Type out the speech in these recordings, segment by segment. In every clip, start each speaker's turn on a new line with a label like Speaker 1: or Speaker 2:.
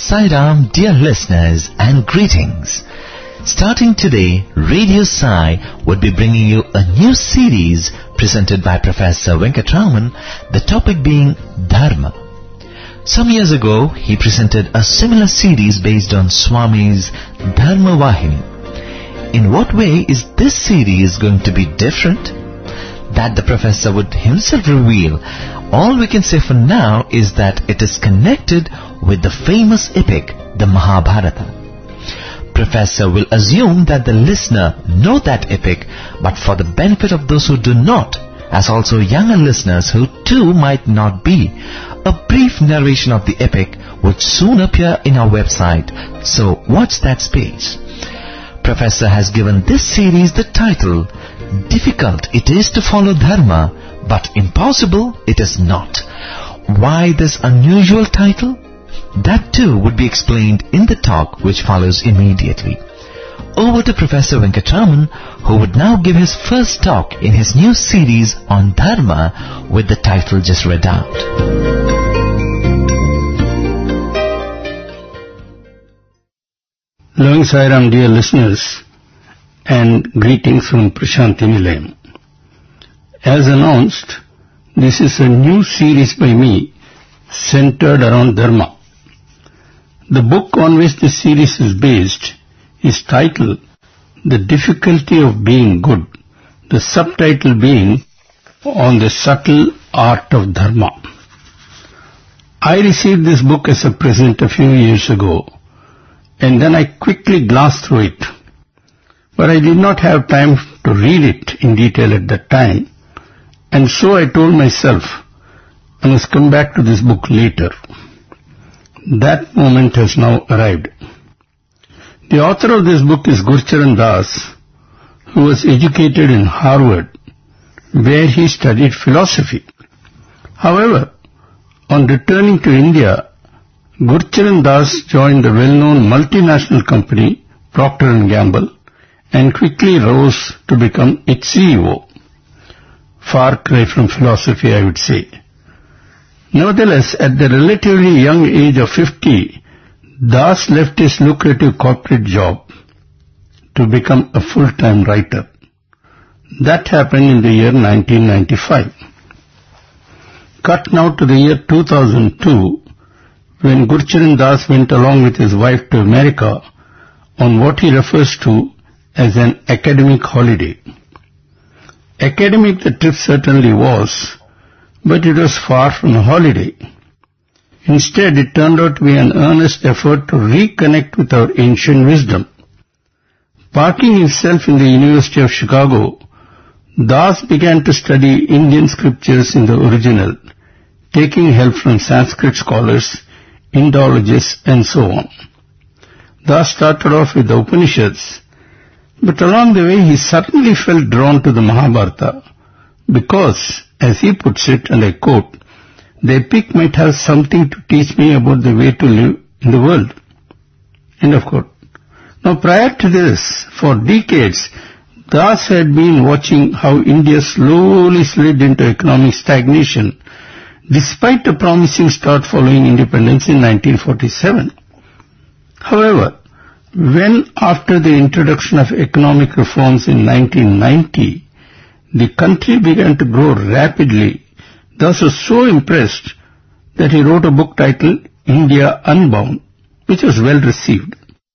Speaker 1: Sai Ram, dear listeners, and greetings. Starting today, Radio Sai would be bringing you a new series presented by Professor Venkatraman, the topic being Dharma. Some years ago, he presented a similar series based on Swami's Dharma Vahini. In what way is this series going to be different? That the professor would himself reveal. All we can say for now is that it is connected with the famous epic, the Mahabharata. Professor will assume that the listener know that epic, but for the benefit of those who do not, as also younger listeners who too might not be, a brief narration of the epic would soon appear in our website, so watch that space. Professor has given this series the title, Difficult It Is to Follow Dharma, but Impossible It Is Not. Why this unusual title? That too would be explained in the talk which follows immediately. Over to Professor Venkatraman, who would now give his first talk in his new series on Dharma with the title just read out.
Speaker 2: Loving Sai Ram, dear listeners, and greetings from Prashanti Nilayam. As announced, this is a new series by me centered around Dharma. The book on which this series is based is titled The Difficulty of Being Good, the subtitle being On the Subtle Art of Dharma. I received this book as a present a few years ago, and then I quickly glanced through it. But I did not have time to read it in detail at that time, and so I told myself I must come back to this book later. That moment has now arrived. The author of this book is Gurcharan Das, who was educated in Harvard, where he studied philosophy. However, on returning to India, Gurcharan Das joined the well-known multinational company Procter & Gamble and quickly rose to become its CEO. Far cry from philosophy, I would say. Nevertheless, at the relatively young age of 50, Das left his lucrative corporate job to become a full-time writer. That happened in the year 1995. Cut now to the year 2002, when Gurcharan Das went along with his wife to America on what he refers to as an academic holiday. Academic the trip certainly was, but it was far from a holiday. Instead, it turned out to be an earnest effort to reconnect with our ancient wisdom. Parking himself in the University of Chicago, Das began to study Indian scriptures in the original, taking help from Sanskrit scholars, Indologists, and so on. Das started off with the Upanishads, but along the way he suddenly felt drawn to the Mahabharata because, as he puts it, and I quote, the epic might have something to teach me about the way to live in the world. End of quote. Now prior to this, for decades, Das had been watching how India slowly slid into economic stagnation despite a promising start following independence in 1947. However, when after the introduction of economic reforms in 1990, the country began to grow rapidly, Das was so impressed that he wrote a book titled India Unbound, which was well received.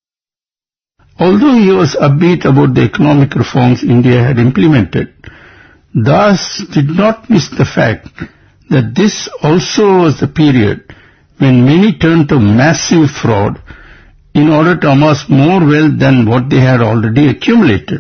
Speaker 2: Although he was upbeat about the economic reforms India had implemented, Das did not miss the fact that this also was the period when many turned to massive fraud in order to amass more wealth than what they had already accumulated.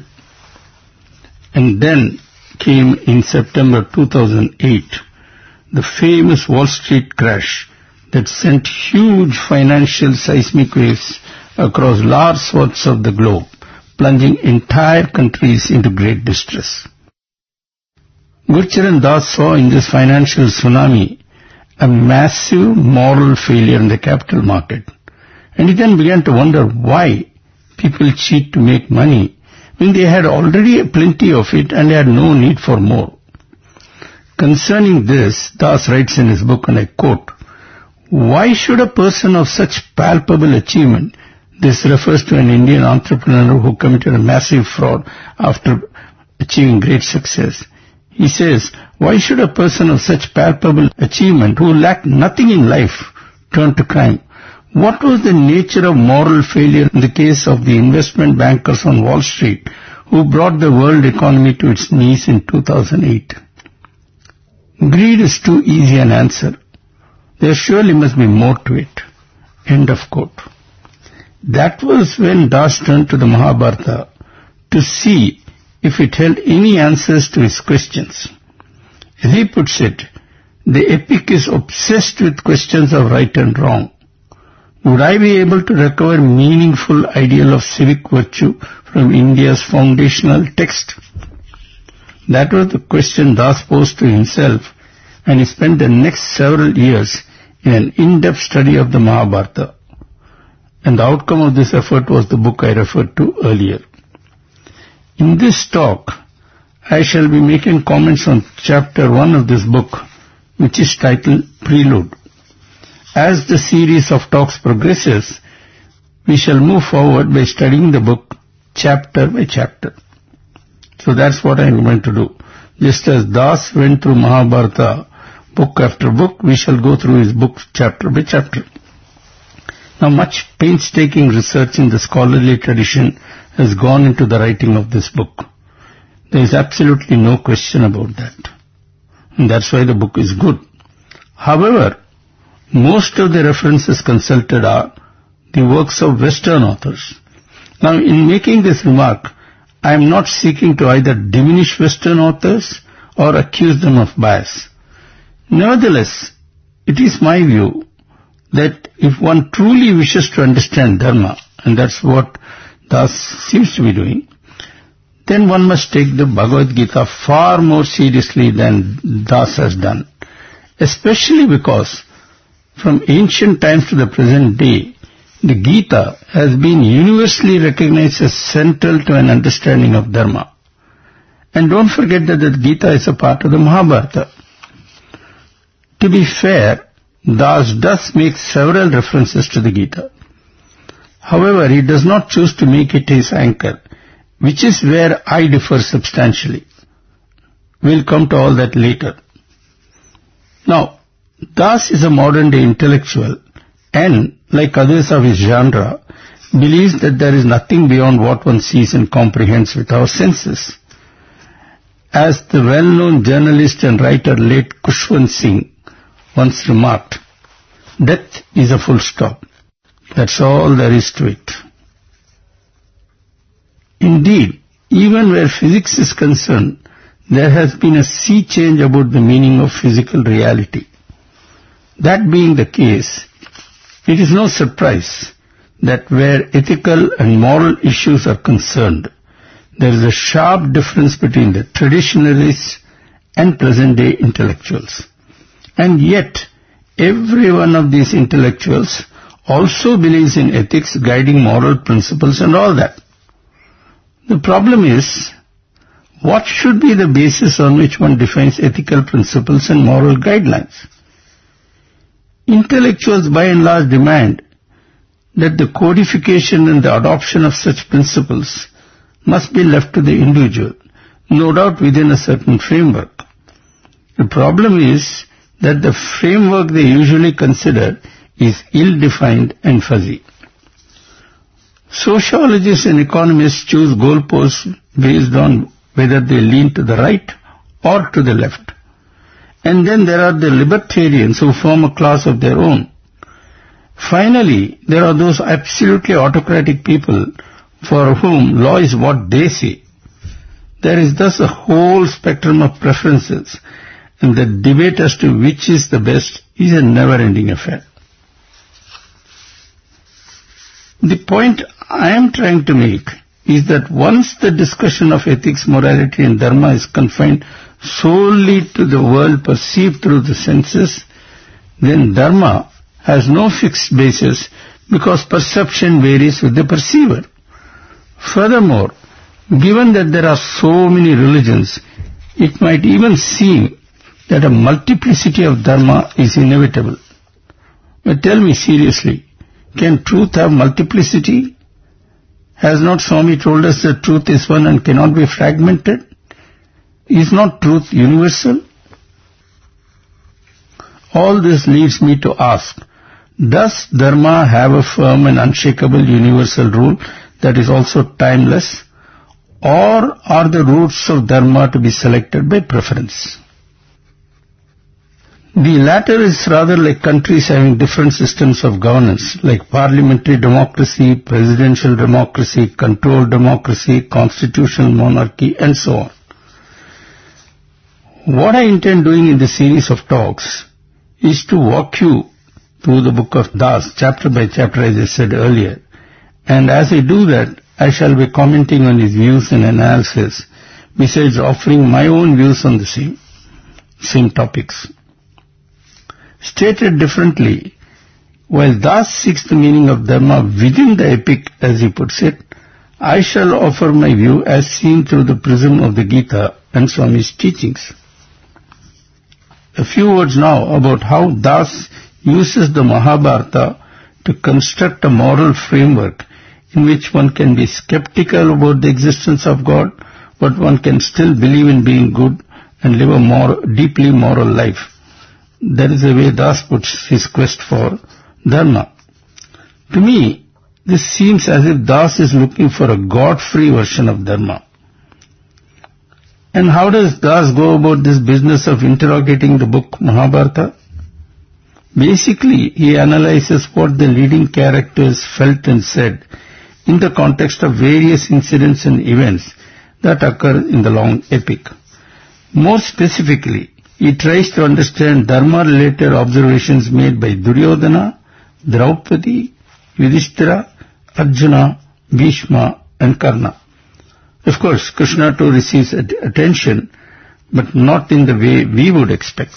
Speaker 2: And then came in September 2008, the famous Wall Street crash that sent huge financial seismic waves across large swaths of the globe, plunging entire countries into great distress. Gurcharan Das saw in this financial tsunami a massive moral failure in the capital market, and he then began to wonder why people cheat to make money when they had already plenty of it and had no need for more. Concerning this, Das writes in his book, and I quote, Why should a person of such palpable achievement, this refers to an Indian entrepreneur who committed a massive fraud after achieving great success. He says, why should a person of such palpable achievement who lacked nothing in life turn to crime? What was the nature of moral failure in the case of the investment bankers on Wall Street who brought the world economy to its knees in 2008? Greed is too easy an answer. There surely must be more to it. End of quote. That was when Das turned to the Mahabharata to see if it held any answers to his questions. As he puts it, the epic is obsessed with questions of right and wrong. Would I be able to recover meaningful ideal of civic virtue from India's foundational text? That was the question Das posed to himself, and he spent the next several years in an in-depth study of the Mahabharata. And the outcome of this effort was the book I referred to earlier. In this talk, I shall be making comments on chapter 1 of this book, which is titled Prelude. As the series of talks progresses, we shall move forward by studying the book chapter by chapter. So that's what I am going to do. Just as Das went through Mahabharata book after book, we shall go through his book chapter by chapter. Now, much painstaking research in the scholarly tradition has gone into the writing of this book. There is absolutely no question about that. And that's why the book is good. However, most of the references consulted are the works of Western authors. Now, in making this remark, I am not seeking to either diminish Western authors or accuse them of bias. Nevertheless, it is my view that if one truly wishes to understand Dharma, and that's what Das seems to be doing, then one must take the Bhagavad Gita far more seriously than Das has done, especially because from ancient times to the present day, the Gita has been universally recognized as central to an understanding of Dharma. And don't forget that the Gita is a part of the Mahabharata. To be fair, Das does make several references to the Gita. However, he does not choose to make it his anchor, which is where I differ substantially. We'll come to all that later. Now, Das is a modern-day intellectual and, like others of his genre, believes that there is nothing beyond what one sees and comprehends with our senses. As the well-known journalist and writer late Khushwant Singh once remarked, death is a full stop. That's all there is to it. Indeed, even where physics is concerned, there has been a sea change about the meaning of physical reality. That being the case, it is no surprise that where ethical and moral issues are concerned, there is a sharp difference between the traditionalists and present-day intellectuals. And yet, every one of these intellectuals also believes in ethics, guiding moral principles and all that. The problem is, what should be the basis on which one defines ethical principles and moral guidelines? Intellectuals by and large demand that the codification and the adoption of such principles must be left to the individual, no doubt within a certain framework. The problem is that the framework they usually consider is ill-defined and fuzzy. Sociologists and economists choose goalposts based on whether they lean to the right or to the left. And then there are the libertarians who form a class of their own. Finally, there are those absolutely autocratic people for whom law is what they say. There is thus a whole spectrum of preferences, and the debate as to which is the best is a never-ending affair. The point I am trying to make is that once the discussion of ethics, morality and dharma is confined solely to the world perceived through the senses, then dharma has no fixed basis because perception varies with the perceiver. Furthermore, given that there are so many religions, it might even seem that a multiplicity of dharma is inevitable. But tell me seriously, can truth have multiplicity? Has not Swami told us that truth is one and cannot be fragmented? Is not truth universal? All this leads me to ask, does Dharma have a firm and unshakable universal rule that is also timeless? Or are the roots of Dharma to be selected by preference? The latter is rather like countries having different systems of governance, like parliamentary democracy, presidential democracy, controlled democracy, constitutional monarchy, and so on. What I intend doing in this series of talks is to walk you through the book of Das, chapter by chapter, as I said earlier. And as I do that, I shall be commenting on his views and analysis, besides offering my own views on the same topics. Stated differently, while Das seeks the meaning of Dharma within the epic, as he puts it, I shall offer my view as seen through the prism of the Gita and Swami's teachings. A few words now about how Das uses the Mahabharata to construct a moral framework in which one can be skeptical about the existence of God, but one can still believe in being good and live a deeply moral life. That is the way Das puts his quest for Dharma. To me, this seems as if Das is looking for a God-free version of Dharma. And how does Das go about this business of interrogating the book Mahabharata? Basically, he analyzes what the leading characters felt and said in the context of various incidents and events that occur in the long epic. More specifically, he tries to understand Dharma-related observations made by Duryodhana, Draupadi, Yudhishthira, Arjuna, Bhishma, and Karna. Of course, Krishna too receives attention, but not in the way we would expect.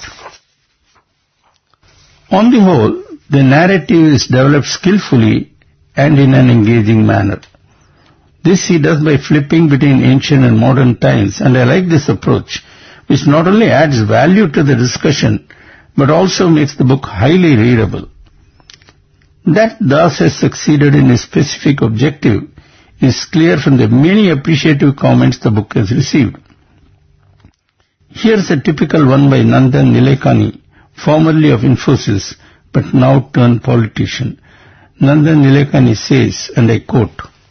Speaker 2: On the whole, the narrative is developed skillfully and in an engaging manner. This he does by flipping between ancient and modern times, and I like this approach, which not only adds value to the discussion, but also makes the book highly readable. That Das has succeeded in his specific objective is clear from the many appreciative comments the book has received. Here's a typical one by Nandan Nilekani, formerly of Infosys, but now turned politician. Nandan Nilekani says, and I quote,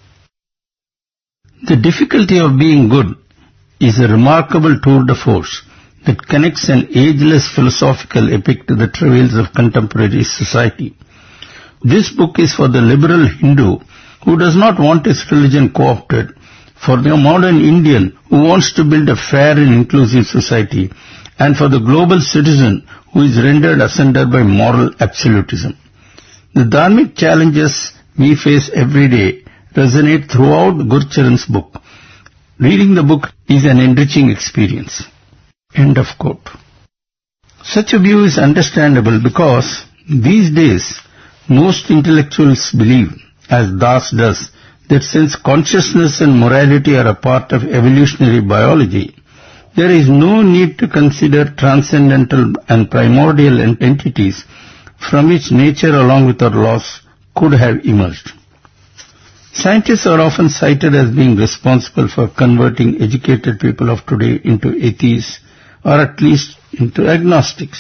Speaker 2: "The difficulty of being good is a remarkable tour de force that connects an ageless philosophical epic to the travails of contemporary society. This book is for the liberal Hindu who does not want his religion co-opted, for the modern Indian who wants to build a fair and inclusive society, and for the global citizen who is rendered asunder by moral absolutism. The dharmic challenges we face every day resonate throughout Gurcharan's book. Reading the book is an enriching experience." End of quote. Such a view is understandable because these days most intellectuals believe, as Das does, that since consciousness and morality are a part of evolutionary biology, there is no need to consider transcendental and primordial entities from which nature along with our laws could have emerged. Scientists are often cited as being responsible for converting educated people of today into atheists, or at least into agnostics.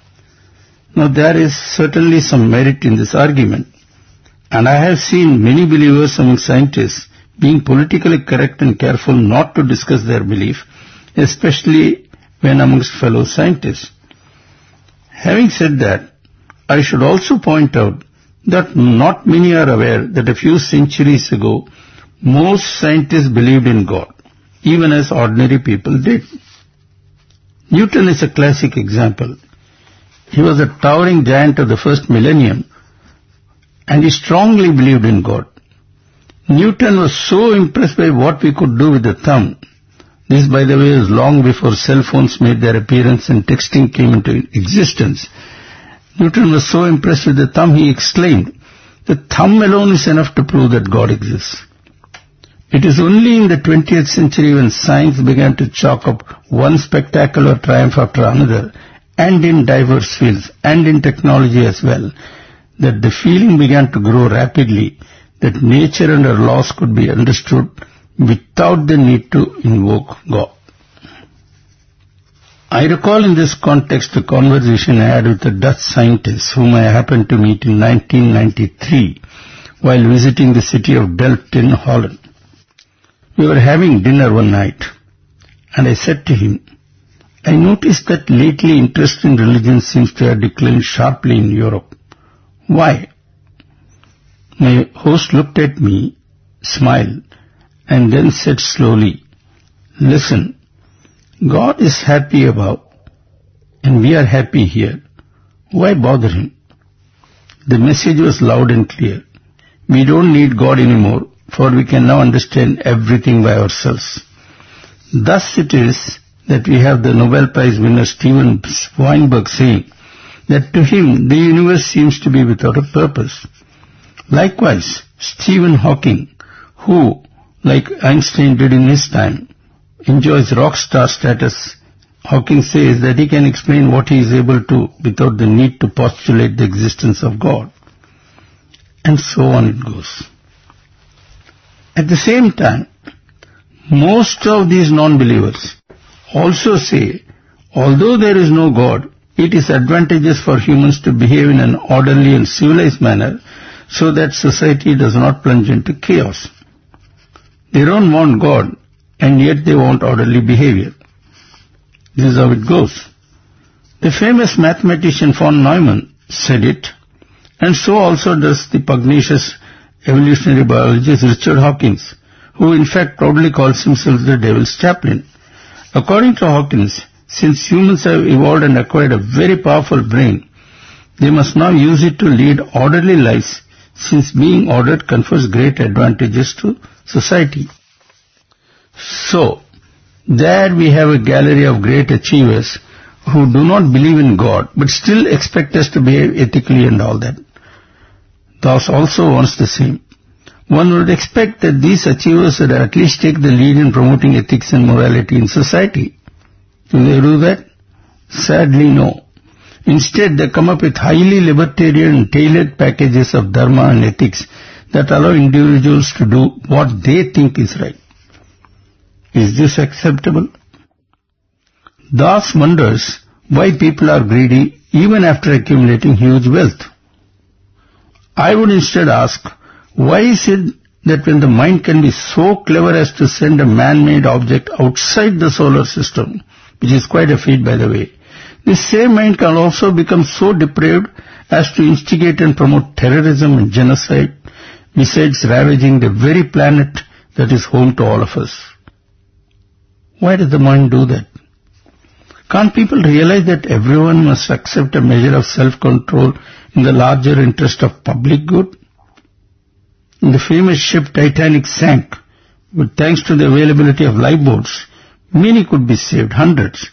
Speaker 2: Now there is certainly some merit in this argument, and I have seen many believers among scientists being politically correct and careful not to discuss their belief, especially when amongst fellow scientists. Having said that, I should also point out that not many are aware that a few centuries ago, most scientists believed in God, even as ordinary people did. Newton is a classic example. He was a towering giant of the first millennium, and he strongly believed in God. Newton was so impressed by what we could do with the thumb. This, by the way, is long before cell phones made their appearance and texting came into existence. Newton was so impressed with the thumb, he exclaimed, "The thumb alone is enough to prove that God exists." It is only in the 20th century when science began to chalk up one spectacular triumph after another, and in diverse fields, and in technology as well, that the feeling began to grow rapidly that nature and her laws could be understood without the need to invoke God. I recall in this context a conversation I had with a Dutch scientist whom I happened to meet in 1993 while visiting the city of Delft in Holland. We were having dinner one night, and I said to him, I noticed that lately interest in religion seems to have declined sharply in Europe. Why? My host looked at me, smiled, and then said slowly, listen, God is happy above, and we are happy here. Why bother him? The message was loud and clear. We don't need God anymore, for we can now understand everything by ourselves. Thus it is that we have the Nobel Prize winner Steven Weinberg saying that to him the universe seems to be without a purpose. Likewise, Stephen Hawking, who, like Einstein did in his time, enjoys rock star status, Hawking says that he can explain what he is able to without the need to postulate the existence of God. And so on it goes. At the same time, most of these non-believers also say, although there is no God, it is advantageous for humans to behave in an orderly and civilized manner so that society does not plunge into chaos. They don't want God, and yet they want orderly behavior. This is how it goes. The famous mathematician von Neumann said it, and so also does the pugnacious evolutionary biologist Richard Dawkins, who in fact proudly calls himself the devil's chaplain. According to Dawkins, since humans have evolved and acquired a very powerful brain, they must now use it to lead orderly lives, since being ordered confers great advantages to society. So, there we have a gallery of great achievers who do not believe in God, but still expect us to behave ethically and all that. Thus also wants the same. One would expect that these achievers would at least take the lead in promoting ethics and morality in society. Do they do that? Sadly, no. Instead, they come up with highly libertarian and tailored packages of dharma and ethics that allow individuals to do what they think is right. Is this acceptable? Das wonders why people are greedy even after accumulating huge wealth. I would instead ask, why is it that when the mind can be so clever as to send a man-made object outside the solar system, which is quite a feat by the way, this same mind can also become so depraved as to instigate and promote terrorism and genocide, besides ravaging the very planet that is home to all of us? Why does the mind do that? Can't people realize that everyone must accept a measure of self-control in the larger interest of public good? The famous ship Titanic sank, but thanks to the availability of lifeboats, many could be saved, hundreds.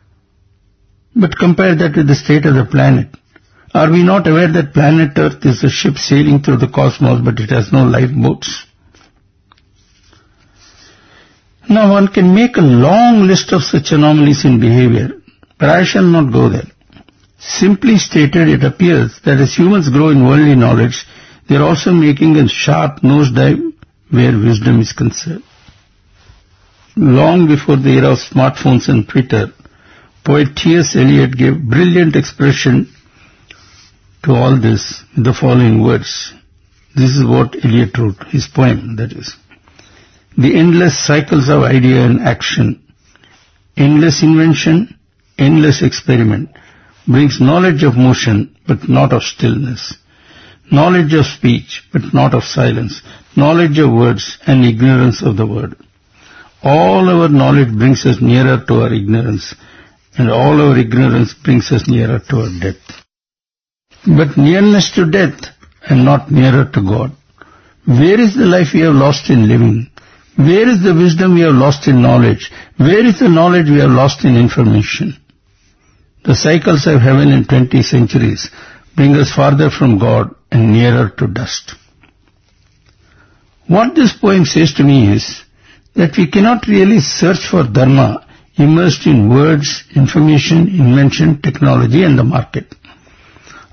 Speaker 2: But compare that with the state of the planet. Are we not aware that planet Earth is a ship sailing through the cosmos, but it has no lifeboats? Now one can make a long list of such anomalies in behavior, but I shall not go there. Simply stated, it appears that as humans grow in worldly knowledge, they are also making a sharp nosedive where wisdom is concerned. Long before the era of smartphones and Twitter, poet T.S. Eliot gave brilliant expression to all this with the following words. This is what Eliot wrote, his poem, that is. The endless cycles of idea and action, endless invention, endless experiment, brings knowledge of motion, but not of stillness. Knowledge of speech, but not of silence. Knowledge of words and ignorance of the word. All our knowledge brings us nearer to our ignorance, and all our ignorance brings us nearer to our death. But nearness to death and not nearer to God. Where is the life we have lost in living? Where is the wisdom we have lost in knowledge? Where is the knowledge we have lost in information? The cycles of heaven in 20 centuries bring us farther from God and nearer to dust. What this poem says to me is that we cannot really search for dharma immersed in words, information, invention, technology and the market.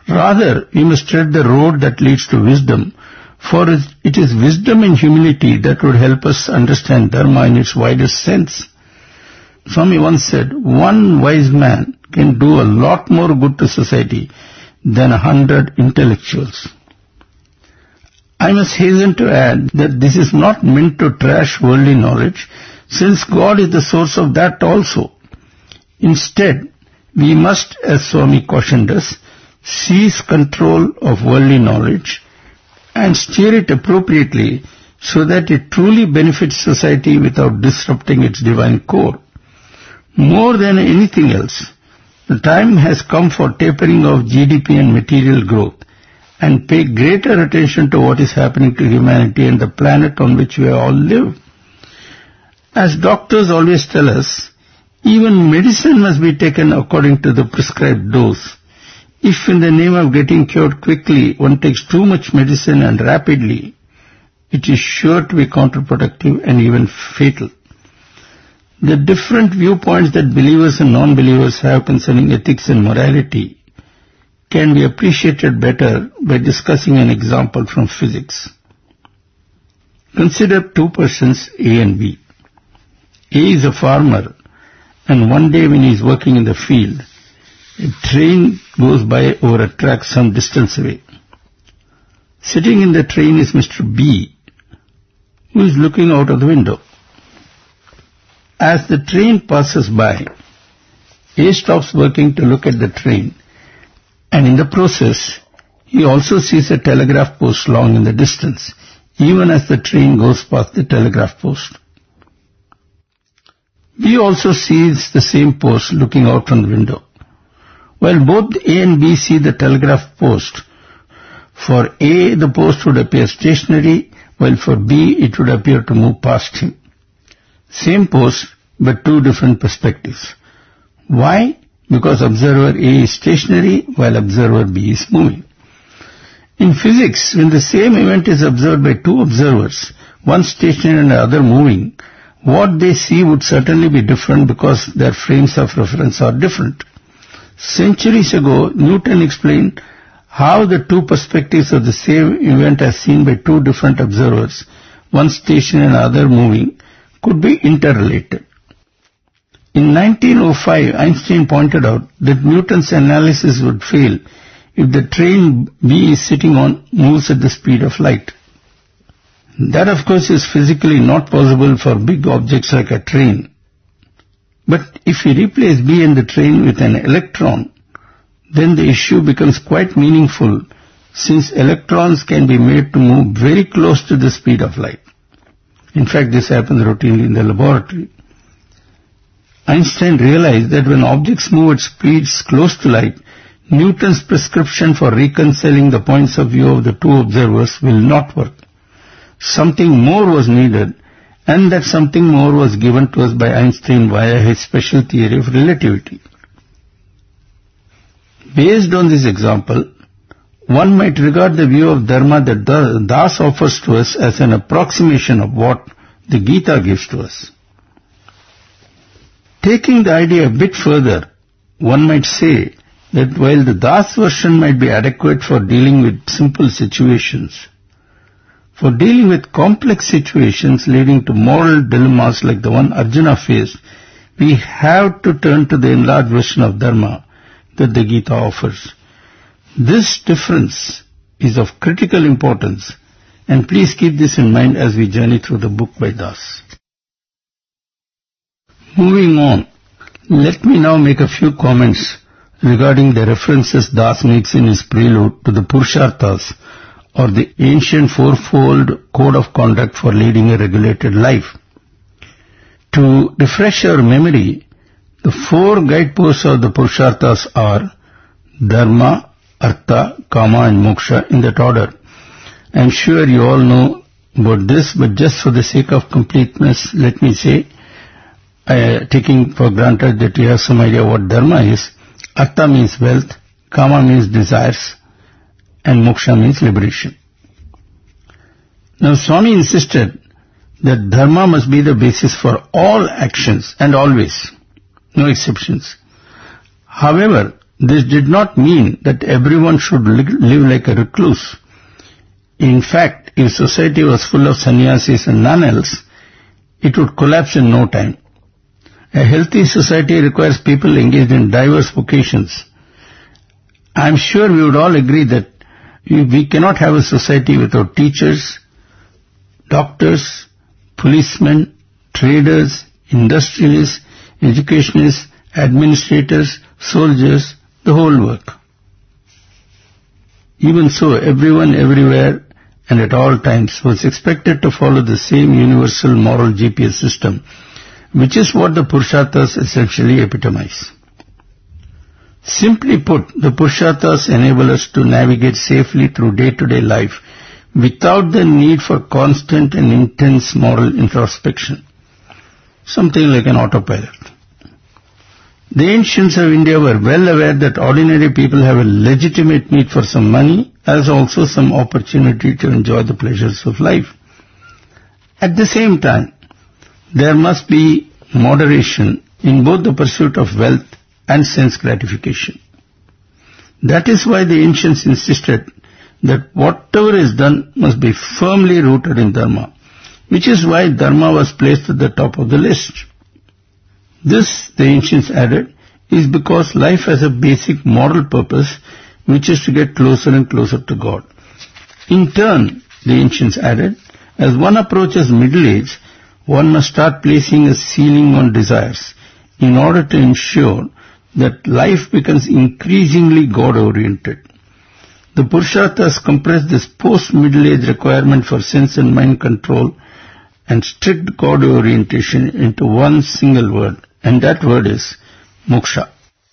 Speaker 2: Rather, we must tread the road that leads to wisdom, for it is wisdom and humility that would help us understand Dharma in its widest sense. Swami once said, one wise man can do a lot more good to society than 100 intellectuals. I must hasten to add that this is not meant to trash worldly knowledge, since God is the source of that also. Instead, we must, as Swami cautioned us, seize control of worldly knowledge and steer it appropriately so that it truly benefits society without disrupting its divine core. More than anything else, the time has come for tapering of GDP and material growth and pay greater attention to what is happening to humanity and the planet on which we all live. As doctors always tell us, even medicine must be taken according to the prescribed dose. If in the name of getting cured quickly one takes too much medicine and rapidly, it is sure to be counterproductive and even fatal. The different viewpoints that believers and non-believers have concerning ethics and morality can be appreciated better by discussing an example from physics. Consider two persons, A and B. A is a farmer, and one day when he is working in the field, a train goes by over a track some distance away. Sitting in the train is Mr. B, who is looking out of the window. As the train passes by, A stops working to look at the train, and in the process, he also sees a telegraph post long in the distance, even as the train goes past the telegraph post. B also sees the same post looking out from the window. While both A and B see the telegraph post, for A the post would appear stationary, while for B it would appear to move past him. Same post, but two different perspectives. Why? Because observer A is stationary, while observer B is moving. In physics, when the same event is observed by two observers, one stationary and the other moving, what they see would certainly be different because their frames of reference are different. Centuries ago, Newton explained how the two perspectives of the same event as seen by two different observers, one stationary and the other moving, could be interrelated. In 1905, Einstein pointed out that Newton's analysis would fail if the train B is sitting on moves at the speed of light. That, of course, is physically not possible for big objects like a train. But if we replace B and the train with an electron, then the issue becomes quite meaningful, since electrons can be made to move very close to the speed of light. In fact, this happens routinely in the laboratory. Einstein realized that when objects move at speeds close to light, Newton's prescription for reconciling the points of view of the two observers will not work. Something more was needed, and that something more was given to us by Einstein via his special theory of relativity. Based on this example, one might regard the view of Dharma that Das offers to us as an approximation of what the Gita gives to us. Taking the idea a bit further, one might say that while the Das version might be adequate for dealing with simple situations, for dealing with complex situations leading to moral dilemmas like the one Arjuna faced, we have to turn to the enlarged version of Dharma that the Gita offers. This difference is of critical importance, and please keep this in mind as we journey through the book by Das. Moving on, let me now make a few comments regarding the references Das makes in his prelude to the Purusharthas, or the ancient fourfold code of conduct for leading a regulated life. To refresh our memory, the four guideposts of the Purusharthas are Dharma, Artha, Kama and Moksha in that order. I am sure you all know about this, but just for the sake of completeness, let me say, taking for granted that you have some idea what Dharma is, Artha means wealth, Kama means desires, and Moksha means liberation. Now Swami insisted that Dharma must be the basis for all actions and always, no exceptions. However, this did not mean that everyone should live like a recluse. In fact, if society was full of sannyasis and none else, it would collapse in no time. A healthy society requires people engaged in diverse vocations. I am sure we would all agree that we cannot have a society without teachers, doctors, policemen, traders, industrialists, educationists, administrators, soldiers, the whole work. Even so, everyone, everywhere, and at all times was expected to follow the same universal moral GPS system, which is what the Purusharthas essentially epitomize. Simply put, the Purusharthas enable us to navigate safely through day-to-day life without the need for constant and intense moral introspection. Something like an autopilot. The ancients of India were well aware that ordinary people have a legitimate need for some money as also some opportunity to enjoy the pleasures of life. At the same time, there must be moderation in both the pursuit of wealth and sense gratification. That is why the ancients insisted that whatever is done must be firmly rooted in dharma, which is why dharma was placed at the top of the list. This, the ancients added, is because life has a basic moral purpose, which is to get closer and closer to God. In turn, the ancients added, as one approaches middle age, one must start placing a ceiling on desires in order to ensure that life becomes increasingly God-oriented. The Purusharthas compress this post-middle age requirement for sense and mind control and strict God-orientation into one single word, and that word is moksha.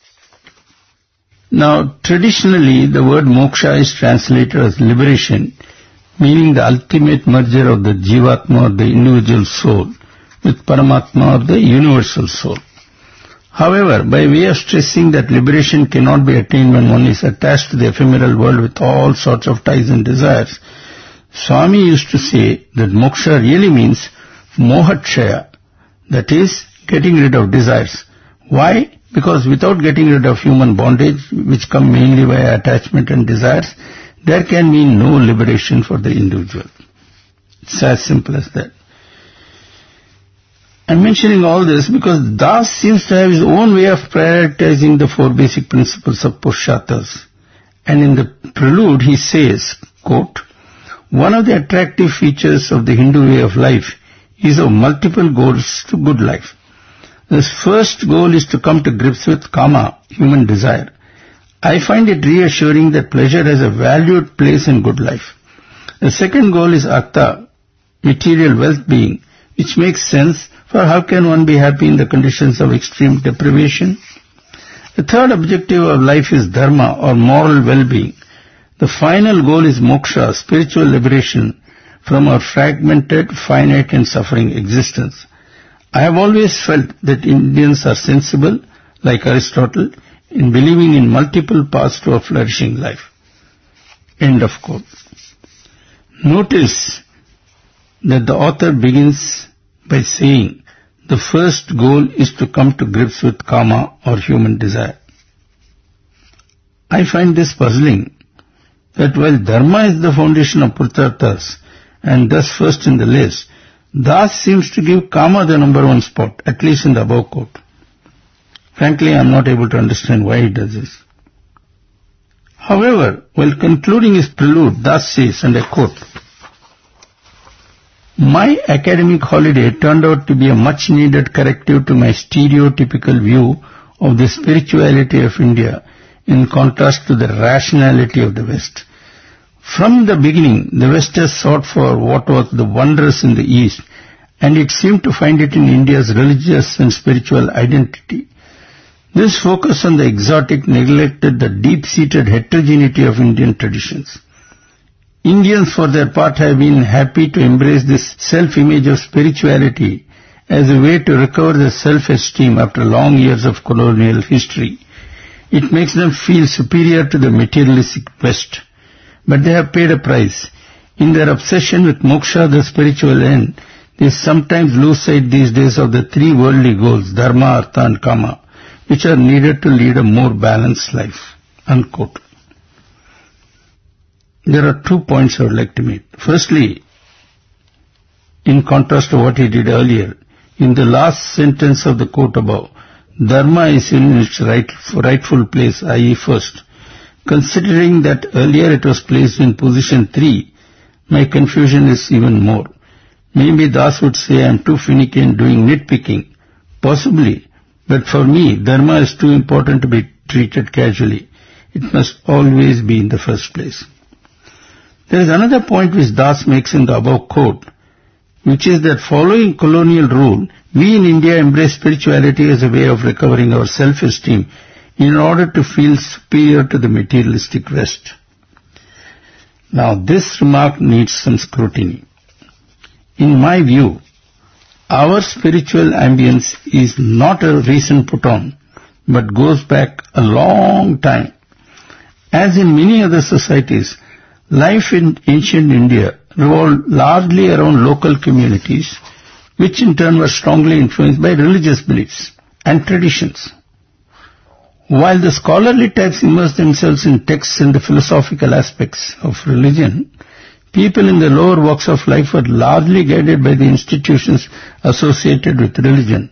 Speaker 2: Now, traditionally, the word moksha is translated as liberation, meaning the ultimate merger of the jivatma or the individual soul with Paramatma or the universal soul. However, by way of stressing that liberation cannot be attained when one is attached to the ephemeral world with all sorts of ties and desires, Swami used to say that moksha really means mohatshaya, that is, getting rid of desires. Why? Because without getting rid of human bondage, which come mainly via attachment and desires, there can be no liberation for the individual. It's as simple as that. I'm mentioning all this because Das seems to have his own way of prioritizing the four basic principles of Purusharthas. And in the prelude he says, quote, one of the attractive features of the Hindu way of life is of multiple goals to good life. The first goal is to come to grips with kama, human desire. I find it reassuring that pleasure has a valued place in good life. The second goal is artha, material well-being, which makes sense, for how can one be happy in the conditions of extreme deprivation? The third objective of life is dharma or moral well-being. The final goal is moksha, spiritual liberation from our fragmented, finite and suffering existence. I have always felt that Indians are sensible, like Aristotle, in believing in multiple paths to a flourishing life. End of quote. Notice that the author begins by saying the first goal is to come to grips with kama or human desire. I find this puzzling, that while dharma is the foundation of Purusharthas and thus first in the list, Das seems to give kama the number one spot, at least in the above quote. Frankly, I am not able to understand why he does this. However, while concluding his prelude, Das says, and I quote, my academic holiday turned out to be a much-needed corrective to my stereotypical view of the spirituality of India in contrast to the rationality of the West. From the beginning, the West has sought for what was the wondrous in the East, and it seemed to find it in India's religious and spiritual identity. This focus on the exotic neglected the deep-seated heterogeneity of Indian traditions. Indians, for their part, have been happy to embrace this self-image of spirituality as a way to recover their self-esteem after long years of colonial history. It makes them feel superior to the materialistic West. But they have paid a price. In their obsession with moksha, the spiritual end, they sometimes lose sight these days of the three worldly goals, dharma, artha and kama, which are needed to lead a more balanced life." Unquote. There are 2 points I would like to make. Firstly, in contrast to what he did earlier, in the last sentence of the quote above, Dharma is in its rightful place, i.e. first. Considering that earlier it was placed in position 3, my confusion is even more. Maybe Das would say I am too finicky in doing nitpicking. Possibly. But for me, Dharma is too important to be treated casually. It must always be in the first place. There is another point which Das makes in the above quote, which is that following colonial rule, we in India embrace spirituality as a way of recovering our self-esteem in order to feel superior to the materialistic West. Now, this remark needs some scrutiny. In my view, our spiritual ambience is not a recent put on, but goes back a long time. As in many other societies, life in ancient India revolved largely around local communities, which in turn were strongly influenced by religious beliefs and traditions. While the scholarly types immersed themselves in texts and the philosophical aspects of religion, people in the lower walks of life were largely guided by the institutions associated with religion,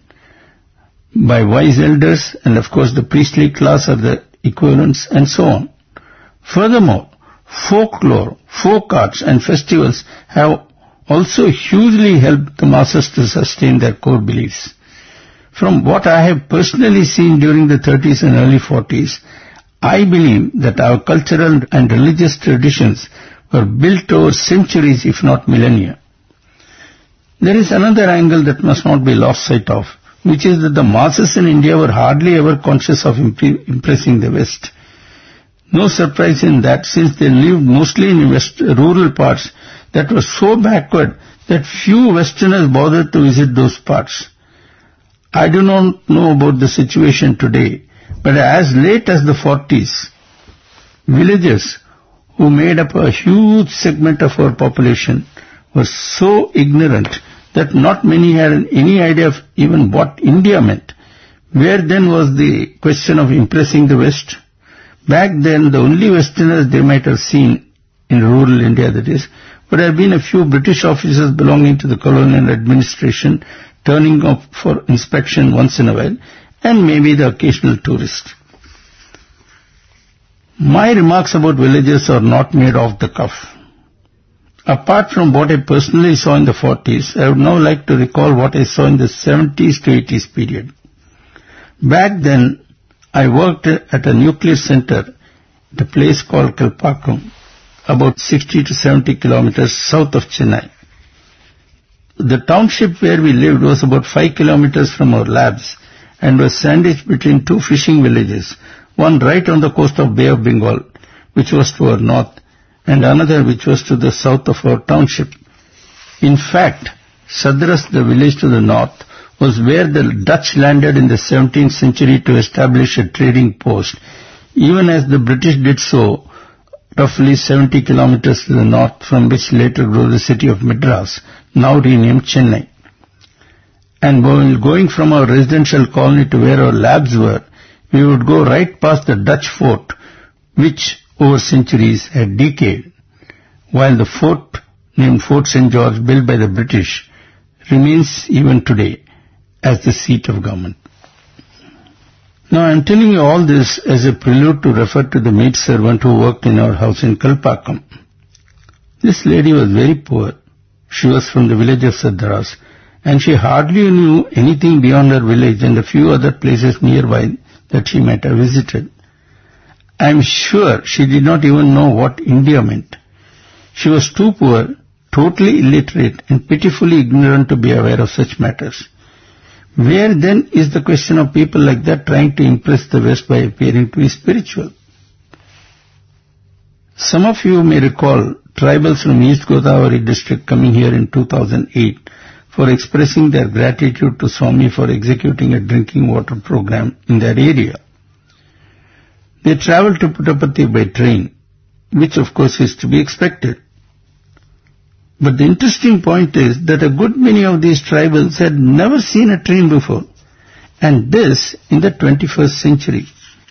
Speaker 2: by wise elders, and of course the priestly class are the equivalents, and so on. Furthermore, folklore, folk arts and festivals have also hugely helped the masses to sustain their core beliefs. From what I have personally seen during the 30s and early 40s, I believe that our cultural and religious traditions were built over centuries, if not millennia. There is another angle that must not be lost sight of, which is that the masses in India were hardly ever conscious of impressing the West. No surprise in that, since they lived mostly in rural parts that were so backward that few Westerners bothered to visit those parts. I do not know about the situation today, but as late as the 40s, villagers who made up a huge segment of our population were so ignorant that not many had any idea of even what India meant. Where then was the question of impressing the West? Back then, the only Westerners they might have seen in rural India, that is, would have been a few British officers belonging to the colonial administration turning up for inspection once in a while, and maybe the occasional tourist. My remarks about villages are not made off the cuff. Apart from what I personally saw in the 40s, I would now like to recall what I saw in the 70s to 80s period. Back then, I worked at a nuclear center at a place called Kalpakkam, about 60 to 70 kilometers south of Chennai. The township where we lived was about 5 kilometers from our labs and was sandwiched between two fishing villages, one right on the coast of Bay of Bengal, which was to our north, and another which was to the south of our township. In fact, Sadras, the village to the north, was where the Dutch landed in the 17th century to establish a trading post, even as the British did so roughly 70 kilometers to the north, from which later grew the city of Madras, now renamed Chennai. And while going from our residential colony to where our labs were, we would go right past the Dutch fort, which over centuries had decayed, while the fort, named Fort St. George, built by the British, remains even today as the seat of government. Now I am telling you all this as a prelude to refer to the maidservant who worked in our house in Kalpakkam. This lady was very poor. She was from the village of Sadras, and she hardly knew anything beyond her village and a few other places nearby that she might have visited. I am sure she did not even know what India meant. She was too poor, totally illiterate, and pitifully ignorant to be aware of such matters. Where then is the question of people like that trying to impress the West by appearing to be spiritual? Some of you may recall tribals from East Godavari district coming here in 2008 for expressing their gratitude to Swami for executing a drinking water program in their area. They travelled to Puttaparthi by train, which of course is to be expected. But the interesting point is that a good many of these tribals had never seen a train before, and this in the 21st century.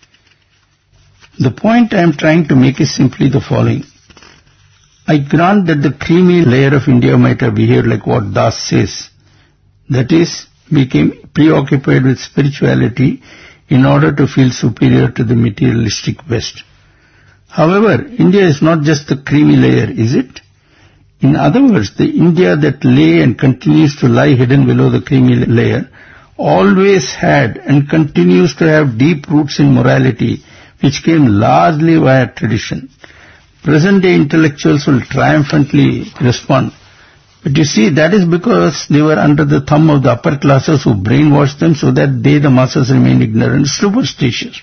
Speaker 2: The point I am trying to make is simply the following. I grant that the creamy layer of India might have behaved like what Das says, that is, became preoccupied with spirituality in order to feel superior to the materialistic West. However, India is not just the creamy layer, is it? In other words, the India that lay and continues to lie hidden below the creamy layer always had and continues to have deep roots in morality, which came largely via tradition. Present-day intellectuals will triumphantly respond, but you see, that is because they were under the thumb of the upper classes who brainwashed them so that they, the masses, remained ignorant and superstitious.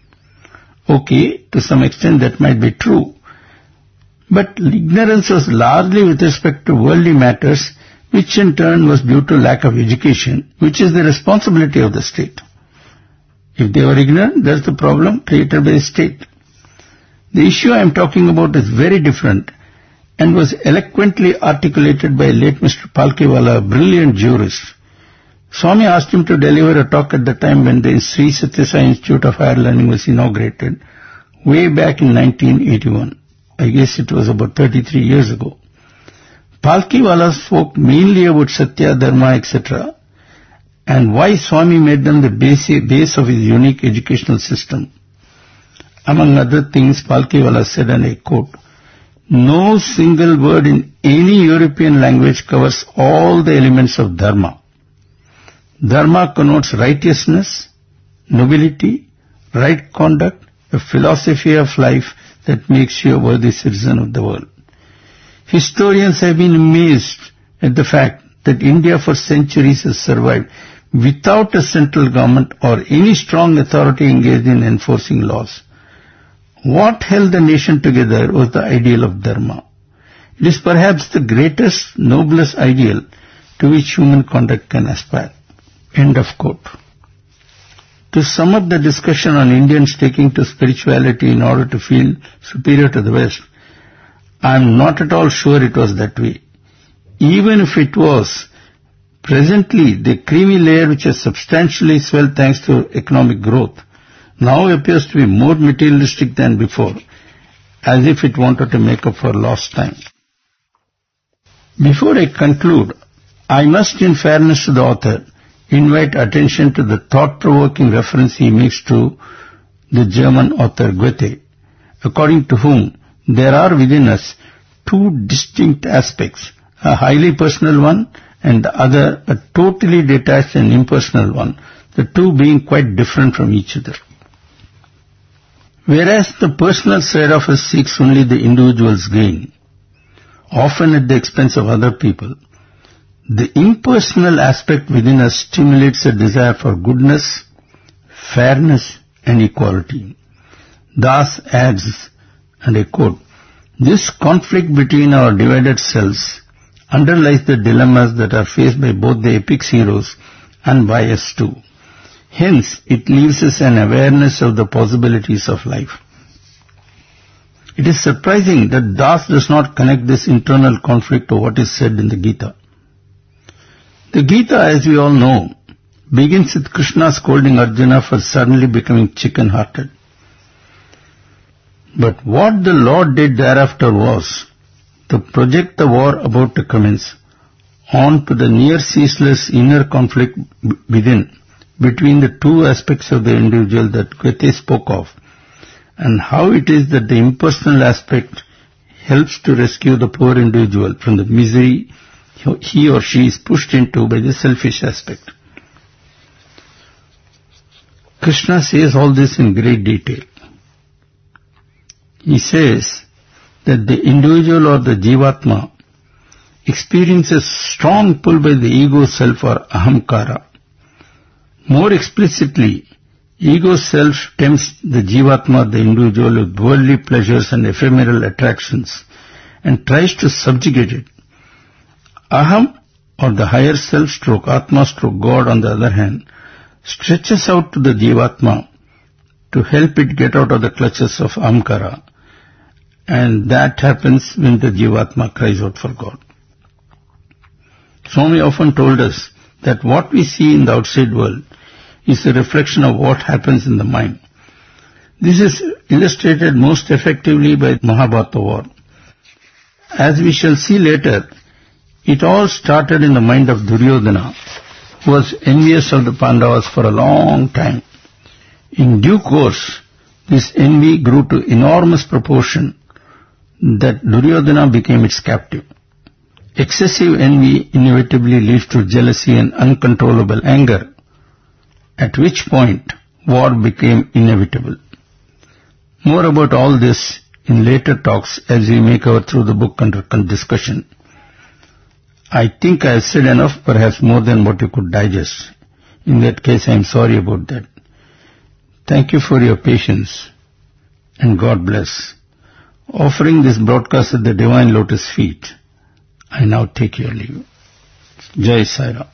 Speaker 2: Okay, to some extent that might be true, but ignorance was largely with respect to worldly matters, which in turn was due to lack of education, which is the responsibility of the state. If they were ignorant, that's the problem created by the state. The issue I am talking about is very different and was eloquently articulated by late Mr. Palkhiwala, a brilliant jurist. Swami asked him to deliver a talk at the time when the Sri Satya Sai Institute of Higher Learning was inaugurated, way back in 1981. I guess it was about 33 years ago. Palkhiwala spoke mainly about Satya, Dharma, etc., and why Swami made them the base of his unique educational system. Among other things, Palkhiwala said, and I quote, "No single word in any European language covers all the elements of Dharma. Dharma connotes righteousness, nobility, right conduct, a philosophy of life that makes you a worthy citizen of the world." Historians have been amazed at the fact that India for centuries has survived without a central government or any strong authority engaged in enforcing laws. What held the nation together was the ideal of Dharma. It is perhaps the greatest, noblest ideal to which human conduct can aspire. End of quote. To sum up the discussion on Indians taking to spirituality in order to feel superior to the West, I am not at all sure it was that way. Even if it was, presently the creamy layer which has substantially swelled thanks to economic growth now appears to be more materialistic than before, as if it wanted to make up for lost time. Before I conclude, I must, in fairness to the author, invite attention to the thought-provoking reference he makes to the German author Goethe, according to whom there are within us two distinct aspects, a highly personal one and the other a totally detached and impersonal one, the two being quite different from each other. Whereas the personal side of us seeks only the individual's gain, often at the expense of other people, the impersonal aspect within us stimulates a desire for goodness, fairness and equality. Das adds, and I quote, "This conflict between our divided selves underlies the dilemmas that are faced by both the epic's heroes and by us too. Hence, it leaves us an awareness of the possibilities of life." It is surprising that Das does not connect this internal conflict to what is said in the Gita. The Gita, as we all know, begins with Krishna scolding Arjuna for suddenly becoming chicken-hearted. But what the Lord did thereafter was to project the war about to commence on to the near ceaseless inner conflict within, between the two aspects of the individual that Goethe spoke of, and how it is that the impersonal aspect helps to rescue the poor individual from the misery he or she is pushed into by the selfish aspect. Krishna says all this in great detail. He says that the individual or the Jivatma experiences strong pull by the ego self or ahamkara. More explicitly, ego self tempts the Jivatma, the individual, with worldly pleasures and ephemeral attractions and tries to subjugate it. Aham, or the higher self stroke Atma stroke God, on the other hand, stretches out to the Jivatma to help it get out of the clutches of Ahamkara, and that happens when the Jivatma cries out for God. Swami often told us that what we see in the outside world is a reflection of what happens in the mind. This is illustrated most effectively by the Mahabharata war. As we shall see later, it all started in the mind of Duryodhana, who was envious of the Pandavas for a long time. In due course, this envy grew to enormous proportion that Duryodhana became its captive. Excessive envy inevitably leads to jealousy and uncontrollable anger, at which point war became inevitable. More about all this in later talks as we make our through the book under discussion. I think I have said enough, perhaps more than what you could digest. In that case, I am sorry about that. Thank you for your patience, and God bless. Offering this broadcast at the Divine Lotus feet, I now take your leave. Jai Sai Ram.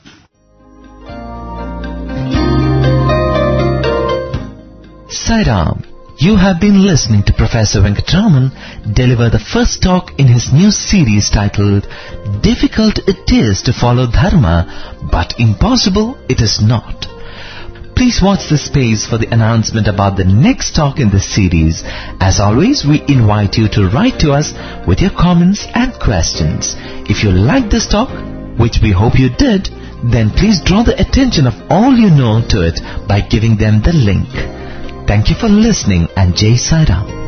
Speaker 1: Sai Ram. You have been listening to Professor Venkataraman deliver the first talk in his new series titled Difficult It Is to Follow Dharma, but Impossible It Is Not. Please watch the space for the announcement about the next talk in this series. As always, we invite you to write to us with your comments and questions. If you like this talk, which we hope you did, then please draw the attention of all you know to it by giving them the link. Thank you for listening, and Jai Sai Ram.